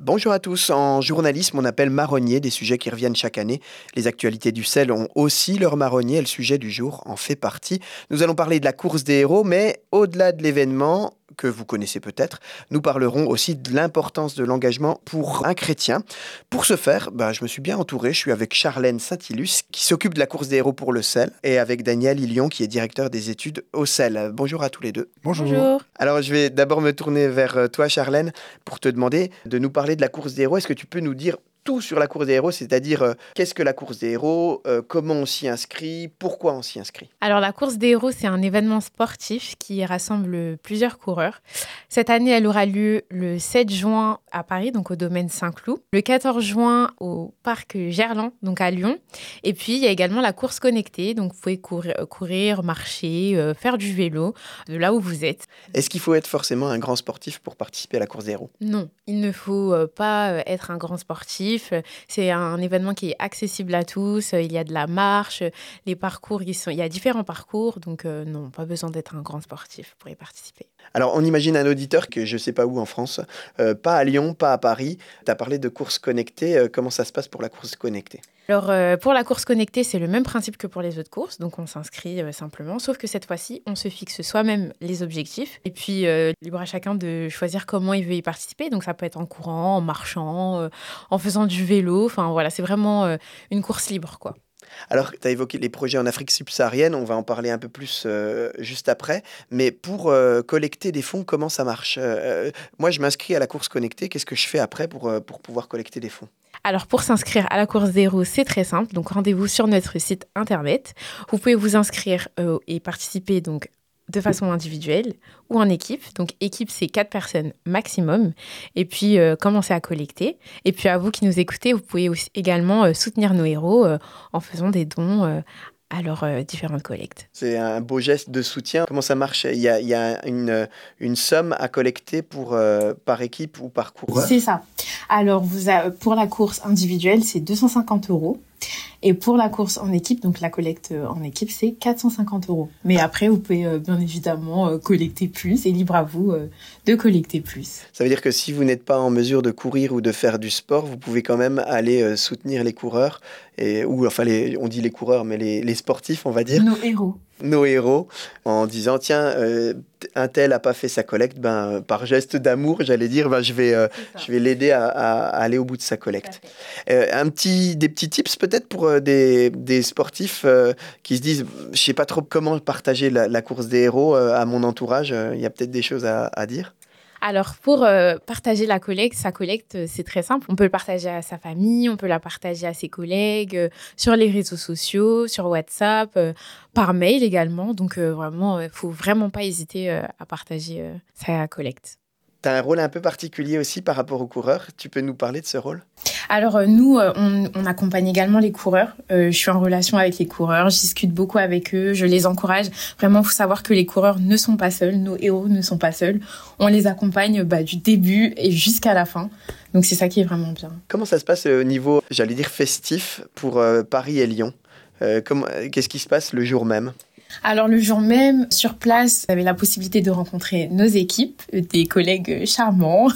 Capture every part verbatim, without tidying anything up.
Bonjour à tous. En journalisme, on appelle marronnier des sujets qui reviennent chaque année. Les actualités du sel ont aussi leur marronnier et le sujet du jour en fait partie. Nous allons parler de la course des héros, mais au-delà de l'événement que vous connaissez peut-être, nous parlerons aussi de l'importance de l'engagement pour un chrétien. Pour ce faire, bah, je me suis bien entouré. Je suis avec Charlène Saint-Ilus qui s'occupe de la course des héros pour le sel et avec Daniel Ilion qui est directeur des études au sel. Bonjour à tous les deux. Bonjour. Bonjour. Alors je vais d'abord me tourner vers toi Charlène pour te demander de nous parler de la course des héros. Est-ce que tu peux nous dire tout sur la course des héros, c'est-à-dire euh, qu'est-ce que la course des héros, euh, comment on s'y inscrit, pourquoi on s'y inscrit? Alors la course des héros, c'est un événement sportif qui rassemble plusieurs coureurs. Cette année, elle aura lieu le sept juin à Paris, donc au domaine Saint-Cloud, le quatorze juin au parc Gerland, donc à Lyon. Et puis, il y a également la course connectée, donc vous pouvez courir, courir marcher, euh, faire du vélo, de là où vous êtes. Est-ce qu'il faut être forcément un grand sportif pour participer à la course des héros? Non, il ne faut euh, pas euh, être un grand sportif. C'est un événement qui est accessible à tous. Il y a de la marche, les parcours, ils sont... il y a différents parcours. Donc euh, non, pas besoin d'être un grand sportif pour y participer. Alors, on imagine un auditeur que je ne sais pas où en France, euh, pas à Lyon, pas à Paris. Tu as parlé de course connectée. Euh, comment ça se passe pour la course connectée? Alors, euh, pour la course connectée, c'est le même principe que pour les autres courses. Donc, on s'inscrit euh, simplement. Sauf que cette fois-ci, on se fixe soi-même les objectifs. Et puis, euh, libre à chacun de choisir comment il veut y participer. Donc, ça peut être en courant, en marchant, euh, en faisant du vélo. Enfin, voilà, c'est vraiment euh, une course libre, quoi. Alors, tu as évoqué les projets en Afrique subsaharienne, on va en parler un peu plus euh, juste après, mais pour euh, collecter des fonds, comment ça marche? euh, Moi, je m'inscris à la course connectée, qu'est-ce que je fais après pour, euh, pour pouvoir collecter des fonds? Alors, pour s'inscrire à la course des héros, c'est très simple. Donc, rendez-vous sur notre site internet. Vous pouvez vous inscrire euh, et participer donc de façon individuelle ou en équipe. Donc, équipe, c'est quatre personnes maximum. Et puis, euh, commencer à collecter. Et puis, à vous qui nous écoutez, vous pouvez aussi également euh, soutenir nos héros euh, en faisant des dons euh, à leurs euh, différentes collectes. C'est un beau geste de soutien. Comment ça marche? Il y a, il y a une, une somme à collecter pour, euh, par équipe ou par coureur? C'est ça. Alors, vous a, pour la course individuelle, c'est deux cent cinquante euros. Et pour la course en équipe, donc la collecte en équipe, c'est quatre cent cinquante euros. Mais après, vous pouvez euh, bien évidemment euh, collecter plus. C'est libre à vous euh, de collecter plus. Ça veut dire que si vous n'êtes pas en mesure de courir ou de faire du sport, vous pouvez quand même aller euh, soutenir les coureurs, et, ou enfin, les, on dit les coureurs, mais les, les sportifs, on va dire. Nos héros. Nos héros, en disant, tiens, euh, un tel n'a pas fait sa collecte, ben, par geste d'amour, j'allais dire, ben, je vais, euh, je vais l'aider à, à, à aller au bout de sa collecte. Euh, un petit, des petits tips peut-être pour euh, des, des sportifs euh, qui se disent, je ne sais pas trop comment partager la, la course des héros euh, à mon entourage, il euh, y a peut-être des choses à, à dire. Alors, pour euh, partager la collecte, sa collecte, c'est très simple. On peut le partager à sa famille, on peut la partager à ses collègues, euh, sur les réseaux sociaux, sur WhatsApp, euh, par mail également. Donc, euh, vraiment, il ne faut vraiment pas hésiter euh, à partager euh, sa collecte. Tu as un rôle un peu particulier aussi par rapport aux coureurs. Tu peux nous parler de ce rôle? Alors euh, nous, euh, on, on accompagne également les coureurs. Euh, je suis en relation avec les coureurs, je discute beaucoup avec eux, je les encourage. Vraiment, il faut savoir que les coureurs ne sont pas seuls, nos héros ne sont pas seuls. On les accompagne bah, du début et jusqu'à la fin. Donc c'est ça qui est vraiment bien. Comment ça se passe au niveau, j'allais dire, festif pour euh, Paris et Lyon? euh, comment, Qu'est-ce qui se passe le jour même? Alors le jour même, sur place, vous avez la possibilité de rencontrer nos équipes, des collègues charmants.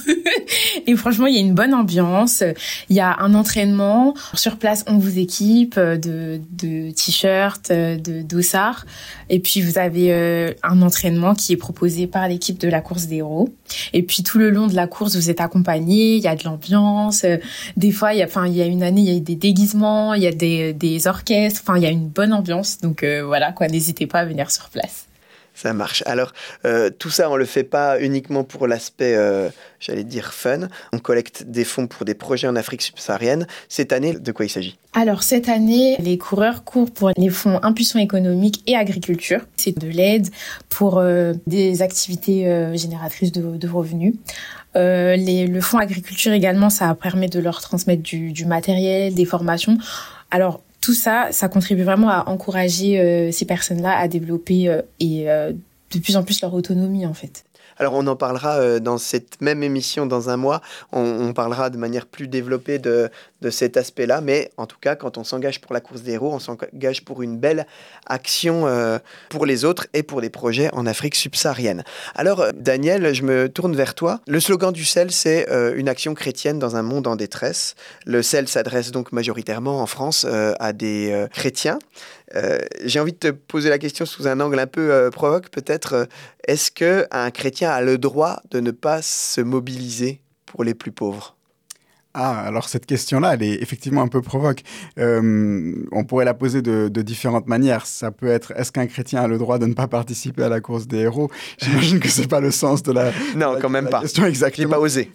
Et franchement, il y a une bonne ambiance. Il y a un entraînement. Sur place, on vous équipe de, de t-shirts, de dossards. Et puis, vous avez euh, un entraînement qui est proposé par l'équipe de la course des héros. Et puis, tout le long de la course, vous êtes accompagnés. Il y a de l'ambiance. Des fois, il y a, enfin, il y a une année, il y a eu des déguisements, il y a des, des orchestres. Enfin, il y a une bonne ambiance. Donc, euh, voilà, quoi. N'hésitez pas à venir sur place. Ça marche. Alors, euh, tout ça, on ne le fait pas uniquement pour l'aspect, euh, j'allais dire, fun. On collecte des fonds pour des projets en Afrique subsaharienne. Cette année, de quoi il s'agit? Alors, cette année, les coureurs courent pour les fonds Impulsion économique et agriculture. C'est de l'aide pour euh, des activités euh, génératrices de, de revenus. Euh, les, le fonds agriculture également, ça permet de leur transmettre du, du matériel, des formations. Alors, tout ça, ça contribue vraiment à encourager euh, ces personnes-là à développer euh, et euh, de plus en plus leur autonomie, en fait. Alors on en parlera euh, dans cette même émission dans un mois, on, on parlera de manière plus développée de, de cet aspect-là, mais en tout cas quand on s'engage pour la course des héros, on s'engage pour une belle action euh, pour les autres et pour des projets en Afrique subsaharienne. Alors euh, Daniel, je me tourne vers toi. Le slogan du C E L, c'est euh, une action chrétienne dans un monde en détresse. Le C E L s'adresse donc majoritairement en France euh, à des euh, chrétiens. Euh, j'ai envie de te poser la question sous un angle un peu euh, provoque peut-être. Euh, est-ce qu'un chrétien a le droit de ne pas se mobiliser pour les plus pauvres ? Ah, alors cette question-là, elle est effectivement un peu provoque. Euh, on pourrait la poser de, de différentes manières. Ça peut être, est-ce qu'un chrétien a le droit de ne pas participer à la course des héros ? J'imagine que c'est pas le sens de la, non, la, quand même la pas. question exactement. J'ai pas osé.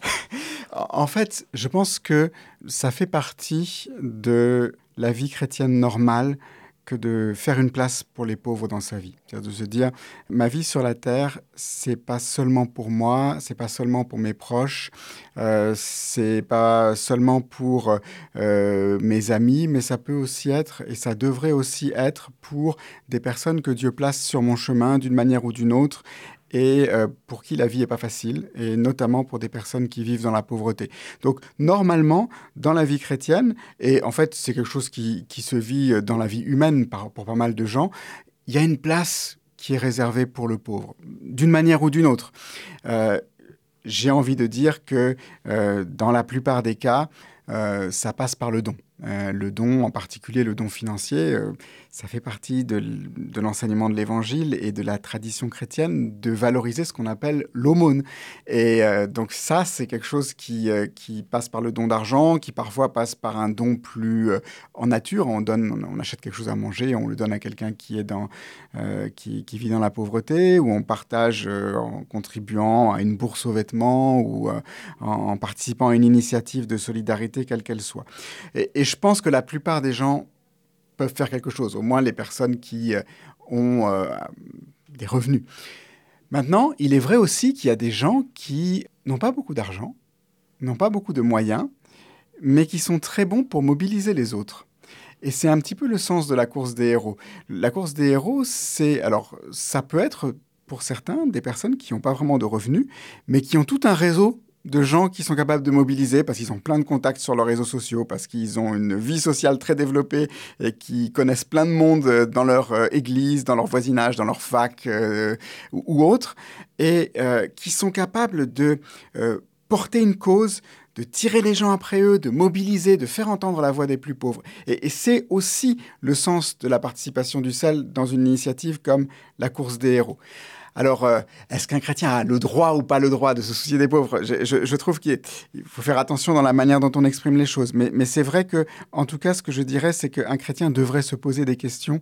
En fait, je pense que ça fait partie de la vie chrétienne normale que de faire une place pour les pauvres dans sa vie. C'est-à-dire de se dire, ma vie sur la terre, c'est pas seulement pour moi, c'est pas seulement pour mes proches, euh, c'est pas seulement pour euh, mes amis, mais ça peut aussi être, et ça devrait aussi être pour des personnes que Dieu place sur mon chemin d'une manière ou d'une autre, et euh, pour qui la vie n'est pas facile, et notamment pour des personnes qui vivent dans la pauvreté. Donc, normalement, dans la vie chrétienne, et en fait, c'est quelque chose qui, qui se vit dans la vie humaine par, pour pas mal de gens, il y a une place qui est réservée pour le pauvre, d'une manière ou d'une autre. Euh, j'ai envie de dire que euh, dans la plupart des cas, euh, ça passe par le don. Euh, le don, en particulier le don financier, euh, ça fait partie de, de l'enseignement de l'Évangile et de la tradition chrétienne de valoriser ce qu'on appelle l'aumône. Et euh, donc ça, c'est quelque chose qui, euh, qui passe par le don d'argent, qui parfois passe par un don plus euh, en nature. On, donne, on, on achète quelque chose à manger, on le donne à quelqu'un qui, est dans, euh, qui, qui vit dans la pauvreté, ou on partage euh, en contribuant à une bourse aux vêtements, ou euh, en, en participant à une initiative de solidarité, quelle qu'elle soit. Et, et je pense que la plupart des gens peuvent faire quelque chose, au moins les personnes qui euh, ont euh, des revenus. Maintenant, il est vrai aussi qu'il y a des gens qui n'ont pas beaucoup d'argent, n'ont pas beaucoup de moyens, mais qui sont très bons pour mobiliser les autres. Et c'est un petit peu le sens de la course des héros. La course des héros, c'est, alors, ça peut être pour certains des personnes qui n'ont pas vraiment de revenus, mais qui ont tout un réseau de gens qui sont capables de mobiliser parce qu'ils ont plein de contacts sur leurs réseaux sociaux, parce qu'ils ont une vie sociale très développée et qui connaissent plein de monde dans leur euh, église, dans leur voisinage, dans leur fac euh, ou, ou autre, et euh, qui sont capables de euh, porter une cause, de tirer les gens après eux, de mobiliser, de faire entendre la voix des plus pauvres. Et, et c'est aussi le sens de la participation du C E L dans une initiative comme la course des héros. Alors, euh, est-ce qu'un chrétien a le droit ou pas le droit de se soucier des pauvres ? je, je, je trouve qu'il faut faire attention dans la manière dont on exprime les choses. Mais, mais c'est vrai que, en tout cas, ce que je dirais, c'est qu'un chrétien devrait se poser des questions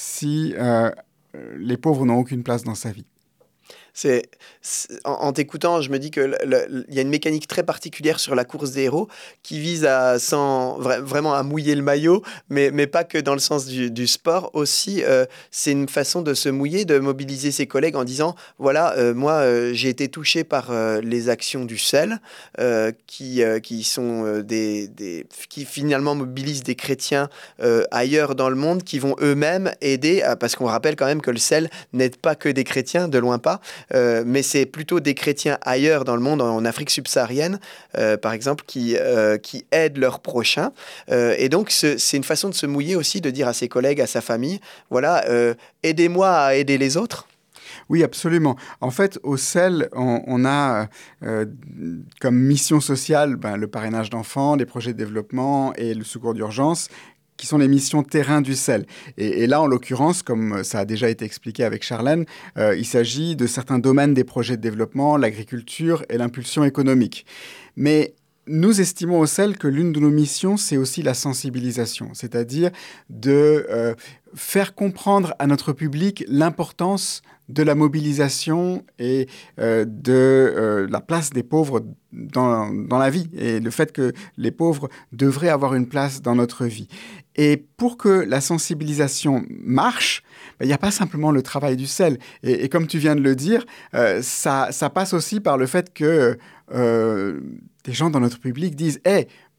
si euh, les pauvres n'ont aucune place dans sa vie. C'est, c'est, en, en t'écoutant, je me dis qu'il y a une mécanique très particulière sur la course des héros qui vise à, sans, vra- vraiment à mouiller le maillot, mais, mais pas que dans le sens du, du sport. Aussi, euh, c'est une façon de se mouiller, de mobiliser ses collègues en disant, voilà, euh, moi, euh, j'ai été touché par euh, les actions du C E L, euh, qui, euh, qui sont euh, des, des, qui finalement mobilisent des chrétiens euh, ailleurs dans le monde, qui vont eux-mêmes aider, à, parce qu'on rappelle quand même que le C E L n'aide pas que des chrétiens, de loin pas. Euh, mais c'est plutôt des chrétiens ailleurs dans le monde, en, en Afrique subsaharienne, euh, par exemple, qui, euh, qui aident leurs prochains. Euh, et donc, ce, c'est une façon de se mouiller aussi, de dire à ses collègues, à sa famille, voilà, euh, aidez-moi à aider les autres. Oui, absolument. En fait, au C E L, on, on a euh, comme mission sociale ben, le parrainage d'enfants, les projets de développement et le secours d'urgence, qui sont les missions terrain du C E L. Et, et là, en l'occurrence, comme ça a déjà été expliqué avec Charlène, euh, il s'agit de certains domaines des projets de développement, l'agriculture et l'impulsion économique. Mais nous estimons au C E L que l'une de nos missions, c'est aussi la sensibilisation, c'est-à-dire de euh, faire comprendre à notre public l'importance de la mobilisation et euh, de euh, la place des pauvres dans, dans la vie, et le fait que les pauvres devraient avoir une place dans notre vie. Et pour que la sensibilisation marche, il n'y a pas simplement le travail du C E L. Et, et comme tu viens de le dire, euh, ça, ça passe aussi par le fait que euh, des gens dans notre public disent « Hey,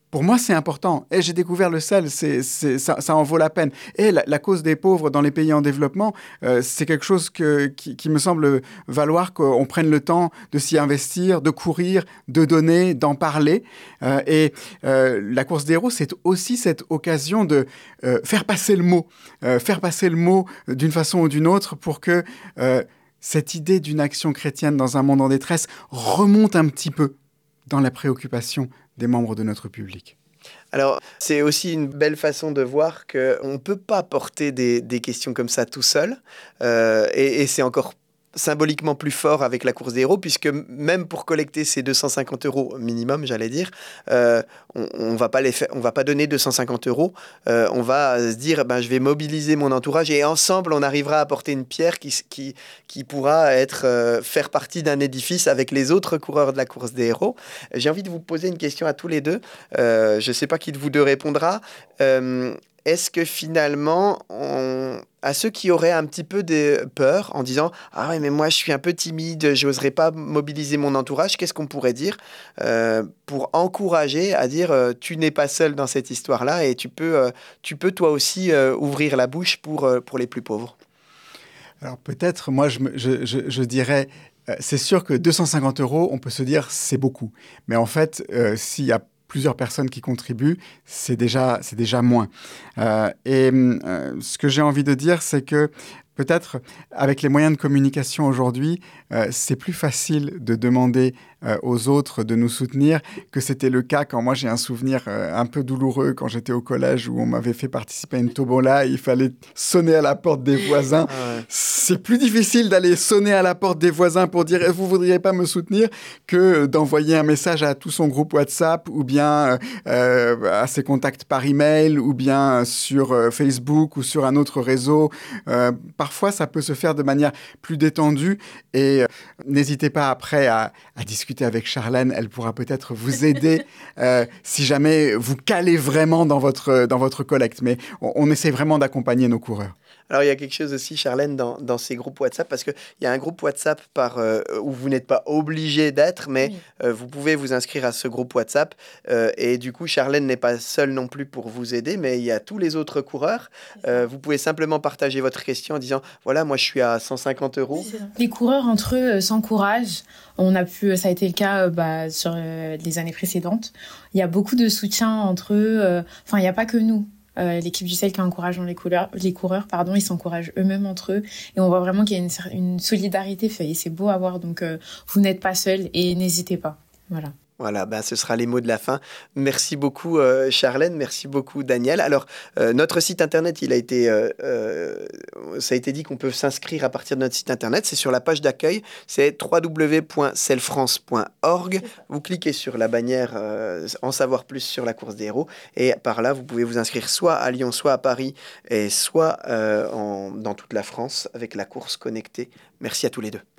pour moi, c'est important. Et j'ai découvert le sel, c'est, c'est, ça, ça en vaut la peine. Et la, la cause des pauvres dans les pays en développement, euh, c'est quelque chose que, qui, qui me semble valoir qu'on prenne le temps de s'y investir, de courir, de donner, d'en parler. Euh, et euh, la course des héros, c'est aussi cette occasion de euh, faire passer le mot, euh, faire passer le mot d'une façon ou d'une autre pour que euh, cette idée d'une action chrétienne dans un monde en détresse remonte un petit peu dans la préoccupation des membres de notre public. Alors, c'est aussi une belle façon de voir qu'on ne peut pas porter des, des questions comme ça tout seul. Euh, et, et c'est encore symboliquement plus fort avec la course des héros, puisque même pour collecter ces deux cent cinquante euros minimum, j'allais dire, euh, on, on va pas les faire, on va pas donner deux cent cinquante euros. Euh, on va se dire, ben, je vais mobiliser mon entourage et ensemble, on arrivera à porter une pierre qui, qui, qui pourra être, euh, faire partie d'un édifice avec les autres coureurs de la course des héros. J'ai envie de vous poser une question à tous les deux. Euh, je ne sais pas qui de vous deux répondra. Euh, Est-ce que finalement, on... à ceux qui auraient un petit peu de peur en disant « Ah ouais, mais moi, je suis un peu timide, je n'oserais pas mobiliser mon entourage », qu'est-ce qu'on pourrait dire euh, pour encourager à dire euh, « Tu n'es pas seul dans cette histoire-là et tu peux, euh, tu peux toi aussi euh, ouvrir la bouche pour, euh, pour les plus pauvres ». Alors peut-être, moi, je, je, je, je dirais... Euh, c'est sûr que deux cent cinquante euros, on peut se dire c'est beaucoup. Mais en fait, euh, s'il y a plusieurs personnes qui contribuent, c'est déjà, c'est déjà moins. Euh, et euh, ce que j'ai envie de dire, c'est que peut-être avec les moyens de communication aujourd'hui, euh, c'est plus facile de demander euh, aux autres de nous soutenir que c'était le cas quand moi j'ai un souvenir euh, un peu douloureux quand j'étais au collège où on m'avait fait participer à une tombola et il fallait sonner à la porte des voisins. Ah ouais. C'est plus difficile d'aller sonner à la porte des voisins pour dire « vous voudriez pas me soutenir » que d'envoyer un message à tout son groupe WhatsApp ou bien euh, à ses contacts par email ou bien sur euh, Facebook ou sur un autre réseau. Euh, Parfois, ça peut se faire de manière plus détendue et euh, n'hésitez pas après à, à discuter avec Charlène. Elle pourra peut-être vous aider euh, si jamais vous calez vraiment dans votre, dans votre collecte. Mais on, on essaie vraiment d'accompagner nos coureurs. Alors, il y a quelque chose aussi, Charlène, dans, dans ces groupes WhatsApp, parce qu'il y a un groupe WhatsApp par, euh, où vous n'êtes pas obligé d'être, mais oui. euh, vous pouvez vous inscrire à ce groupe WhatsApp. Euh, et du coup, Charlène n'est pas seule non plus pour vous aider, mais il y a tous les autres coureurs. Euh, vous pouvez simplement partager votre question en disant, voilà, moi, je suis à cent cinquante euros. Les coureurs entre eux euh, s'encouragent. On a pu, ça a été le cas euh, bah, sur euh, les années précédentes. Il y a beaucoup de soutien entre eux. Enfin, euh, il n'y a pas que nous. Euh, l'équipe du sel qui encourage les coureurs, les coureurs pardon, ils s'encouragent eux-mêmes entre eux et on voit vraiment qu'il y a une, une solidarité et c'est beau à voir, donc euh, vous n'êtes pas seuls et n'hésitez pas. Voilà. Voilà, ben, ce sera les mots de la fin. Merci beaucoup euh, Charlène, merci beaucoup Daniel. Alors, euh, notre site internet, il a été, euh, euh, ça a été dit qu'on peut s'inscrire à partir de notre site internet. C'est sur la page d'accueil, c'est w w w point selfrance point org. Vous cliquez sur la bannière euh, en savoir plus sur la course des héros et par là, vous pouvez vous inscrire soit à Lyon, soit à Paris et soit euh, en, dans toute la France avec la course connectée. Merci à tous les deux.